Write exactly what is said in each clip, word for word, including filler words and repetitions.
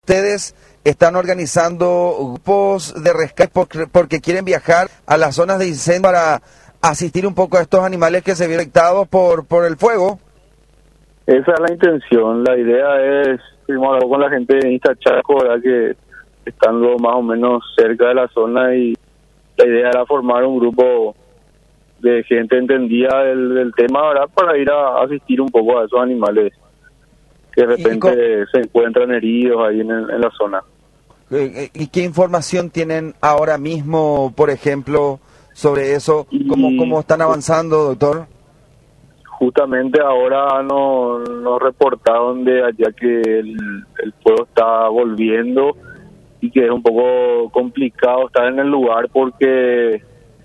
ustedes están organizando grupos de rescate porque, porque quieren viajar a las zonas de incendio para asistir un poco a estos animales que se vieron afectados por, por el fuego. Esa es la intención. La idea es, hemos hablado con la gente de Instachaco, ¿verdad?, que están luego más o menos cerca de la zona, y la idea era formar un grupo de gente entendida del, del tema, ¿verdad?, para ir a asistir un poco a esos animales que de repente se encuentran heridos ahí en, el, en la zona. ¿Y qué información tienen ahora mismo, por ejemplo, sobre eso? ¿Cómo, cómo están avanzando, doctor? Justamente ahora nos, nos reportaron de allá que el, el fuego está volviendo y que es un poco complicado estar en el lugar porque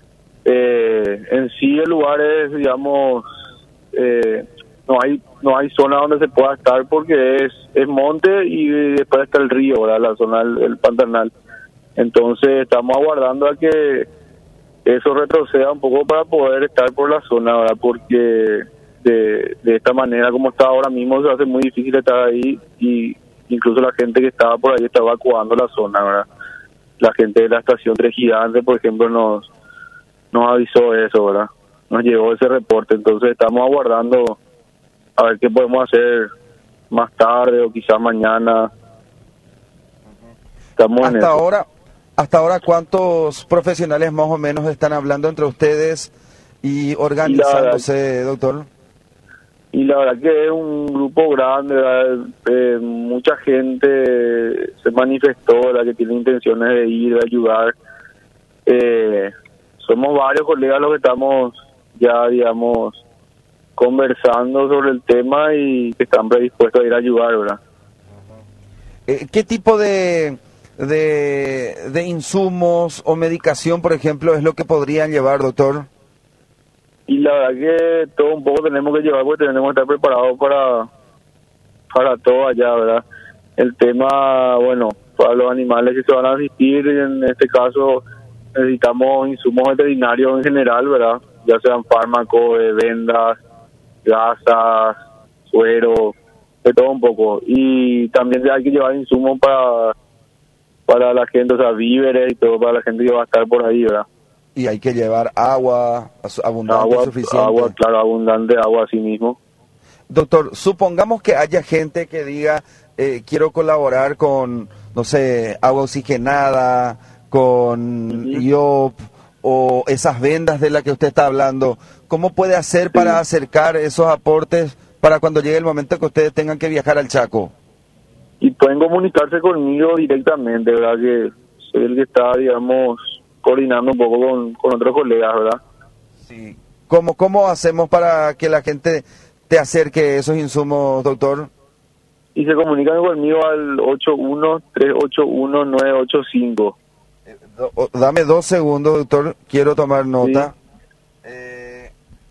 eh, en sí el lugar es, digamos, eh, no hay no hay zona donde se pueda estar porque es es monte y después está el río, ¿verdad?, la zona del, del Pantanal. Entonces estamos aguardando a que eso retroceda un poco para poder estar por la zona, ¿verdad?, porque de, de esta manera como está ahora mismo se hace muy difícil estar ahí, y incluso la gente que estaba por ahí está evacuando la zona, ¿verdad? La gente de la estación Tres Gigantes, por ejemplo, nos nos avisó eso, ¿verdad? Nos llegó ese reporte, entonces estamos aguardando a ver qué podemos hacer más tarde o quizás mañana. Estamos en hasta eso. ahora, hasta ahora, ¿cuántos profesionales más o menos están hablando entre ustedes y organizándose, doctor? Y la verdad que es un grupo grande, eh, mucha gente se manifestó, la que tiene intenciones de ir, de ayudar. Eh, somos varios colegas los que estamos ya, digamos, conversando sobre el tema y que están predispuestos a ir a ayudar, ¿verdad? Eh, ¿Qué tipo de, de, de insumos o medicación, por ejemplo, es lo que podrían llevar, doctor? Y la verdad que todo un poco tenemos que llevar porque tenemos que estar preparados para, para todo allá, ¿verdad? El tema, bueno, para los animales que se van a asistir, en este caso necesitamos insumos veterinarios en general, ¿verdad? Ya sean fármacos, eh, vendas, gasas, suero, de todo un poco. Y también hay que llevar insumos para, para la gente, o sea, víveres y todo para la gente que va a estar por ahí, ¿verdad? Y hay que llevar agua abundante, agua, suficiente. Agua, claro, abundante agua así mismo. Doctor, supongamos que haya gente que diga, eh, quiero colaborar con, no sé, agua oxigenada, con uh-huh. I O P o esas vendas de las que usted está hablando. ¿Cómo puede hacer sí. para acercar esos aportes para cuando llegue el momento que ustedes tengan que viajar al Chaco? Y pueden comunicarse conmigo directamente, ¿verdad? Que soy el que está, digamos, coordinando un poco con, con otros colegas, ¿verdad? Sí. ¿Cómo, ¿Cómo hacemos para que la gente te acerque esos insumos, doctor? Y se comunican conmigo al ocho uno, tres ocho uno, nueve ocho cinco. Eh, do, dame dos segundos, doctor. Quiero tomar nota. Sí. Eh,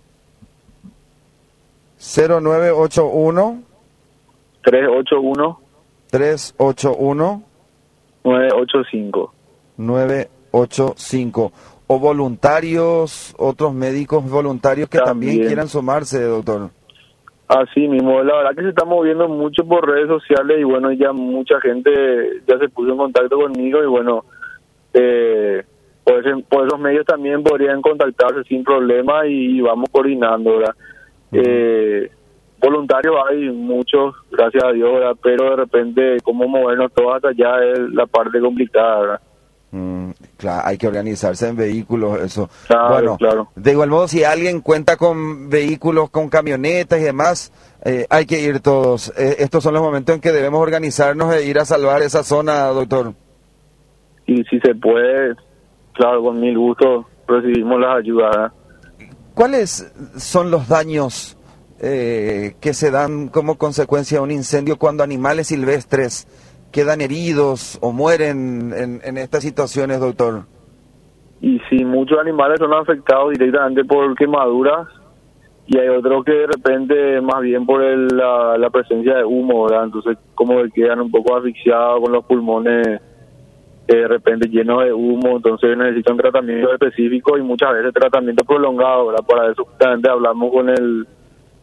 cero nueve ocho uno. tres ocho uno. tres ocho uno. nueve ocho cinco. nueve ocho cinco. O voluntarios, otros médicos voluntarios que también, también quieran sumarse, doctor. Así mismo, la verdad que se está moviendo mucho por redes sociales y bueno, ya mucha gente ya se puso en contacto conmigo y bueno, eh, por, ese, por esos medios también podrían contactarse sin problema y vamos coordinando, ¿verdad? Uh-huh. Eh, voluntarios hay muchos, gracias a Dios, ¿verdad? Pero de repente cómo movernos todos hasta allá es la parte complicada, ¿verdad? Mm, claro, hay que organizarse en vehículos, eso. Claro, bueno, claro. De igual modo, si alguien cuenta con vehículos, con camionetas y demás, eh, hay que ir todos. Eh, estos son los momentos en que debemos organizarnos e ir a salvar esa zona, doctor. Y si se puede, claro, con mil gusto recibimos las ayudas. ¿Cuáles son los daños eh, que se dan como consecuencia de un incendio cuando animales silvestres quedan heridos o mueren en, en estas situaciones, doctor? Y sí, muchos animales son afectados directamente por quemaduras y hay otros que de repente más bien por el, la, la presencia de humo, ¿verdad? Entonces como que quedan un poco asfixiados con los pulmones eh, de repente llenos de humo, entonces necesitan tratamiento específico y muchas veces tratamiento prolongado, ¿verdad? Para eso justamente hablamos con el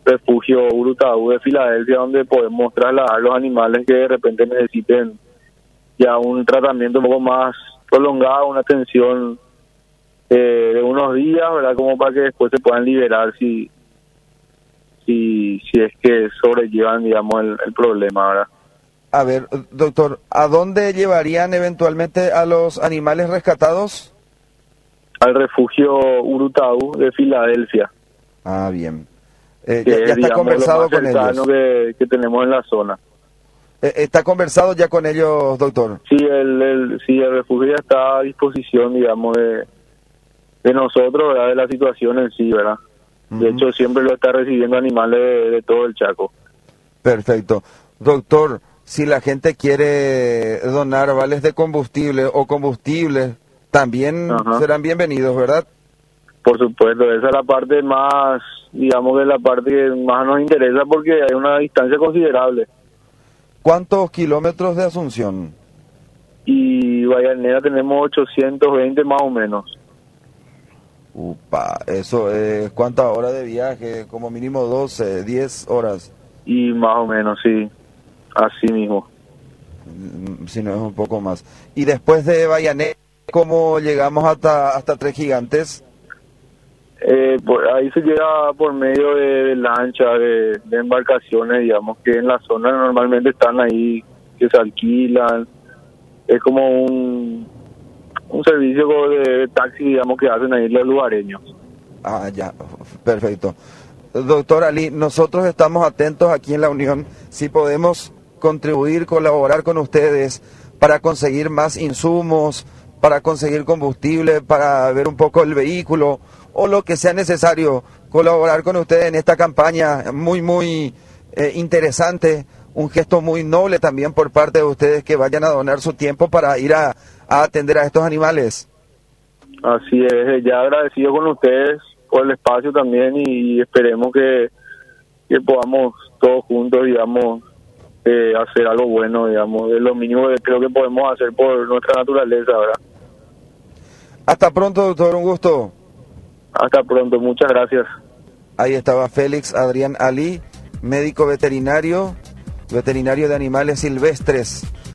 refugio Urutaú de Filadelfia, donde podemos trasladar los animales que de repente necesiten ya un tratamiento un poco más prolongado, una atención eh, de unos días, ¿verdad? Como para que después se puedan liberar si si si es que sobrellevan, digamos, el, el problema, ¿verdad? A ver, doctor, ¿a dónde llevarían eventualmente a los animales rescatados? Al refugio Urutaú de Filadelfia. Ah, bien. Eh, Que ya, ya es, está digamos, conversado lo más con ellos. cercano que, que tenemos en la zona. Eh, ¿Está conversado ya con ellos, doctor? Sí, el, el, sí, el refugio ya está a disposición, digamos, de, de nosotros, ¿verdad? De la situación en sí, ¿verdad? Uh-huh. De hecho, siempre lo está recibiendo animales de, de todo el Chaco. Perfecto. Doctor, si la gente quiere donar vales de combustible o combustibles, también uh-huh. serán bienvenidos, ¿verdad? Por supuesto, esa es la parte más, digamos, que la parte que más nos interesa porque hay una distancia considerable. ¿Cuántos kilómetros de Asunción? Y Vallanera tenemos ochocientos veinte más o menos. Upa, eso es ¿cuántas horas de viaje? Como mínimo doce, diez horas. Y más o menos, sí, así mismo. Si no es un poco más. Y después de Vallanera, ¿cómo llegamos hasta hasta Tres Gigantes? Eh, por ahí se llega por medio de, de lanchas, de, de embarcaciones, digamos, que en la zona normalmente están ahí, que se alquilan. Es como un, un servicio de, de taxi, digamos, que hacen ahí los lugareños. Ah, ya, perfecto. Doctor Ali, nosotros estamos atentos aquí en la Unión, si podemos contribuir, colaborar con ustedes para conseguir más insumos, para conseguir combustible, para ver un poco el vehículo, o lo que sea necesario, colaborar con ustedes en esta campaña muy, muy eh, interesante, un gesto muy noble también por parte de ustedes que vayan a donar su tiempo para ir a, a atender a estos animales. Así es, ya agradecido con ustedes por el espacio también y, y esperemos que, que podamos todos juntos, digamos, eh, hacer algo bueno, digamos, es lo mínimo que creo que podemos hacer por nuestra naturaleza, ¿verdad? Hasta pronto, doctor, un gusto. Hasta pronto, muchas gracias. Ahí estaba Félix Adrián Ali, médico veterinario, veterinario de animales silvestres.